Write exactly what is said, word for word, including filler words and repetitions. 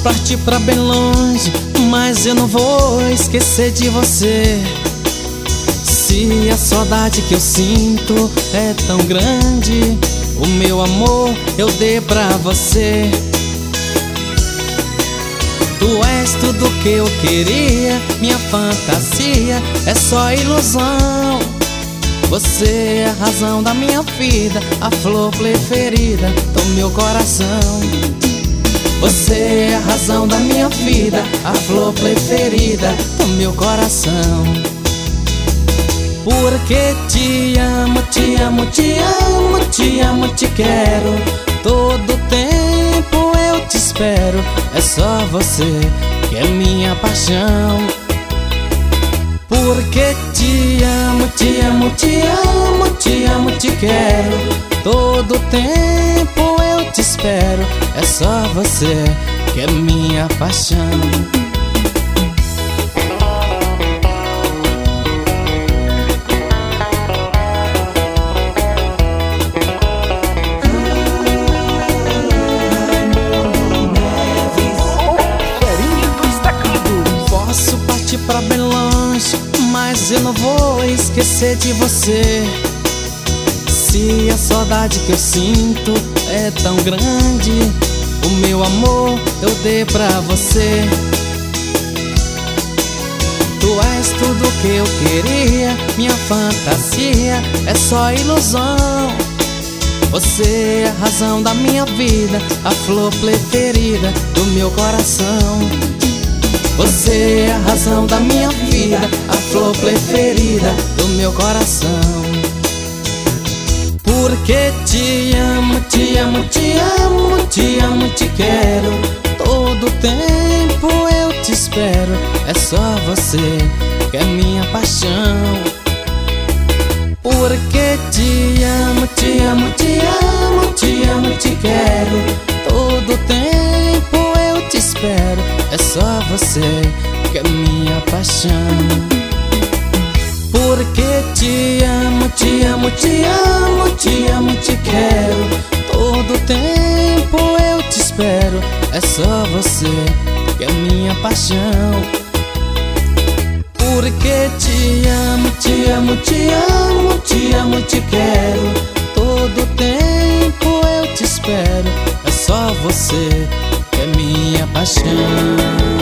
partir pra bem longe, mas eu não vou esquecer de você. Se a saudade que eu sinto é tão grande, o meu amor eu dei pra você. Tu és tudo que eu queria, minha fantasia é só ilusão. Você é a razão da minha vida, a flor preferida do meu coração. Você é a razão da minha vida, a flor preferida do meu coração. Porque te amo, te amo, te amo, te amo, te quero. Todo tempo eu te espero. É só você que é minha paixão. Porque te amo, te amo, te amo, te amo, te quero. Todo tempo eu te espero. É só você que é minha paixão. Pra bem longe, mas eu não vou esquecer de você. Se a saudade que eu sinto é tão grande, o meu amor eu dei pra você. Tu és tudo que eu queria, minha fantasia é só ilusão. Você é a razão da minha vida, a flor preferida do meu coração. Você é a razão da minha vida, a flor preferida do meu coração. Porque te amo, te amo, te amo, te amo, te quero. Todo tempo eu te espero. É só você que é minha paixão. Porque te amo, te amo, te amo, te amo, te quero. Todo tempo eu te espero. É só você que é minha paixão. Porque te amo, te amo, te amo, te amo, te quero. Todo tempo eu te espero. É só você que é minha paixão. Porque te amo, te amo, te amo, te amo, te quero. Todo tempo eu te espero. É só você que é minha paixão.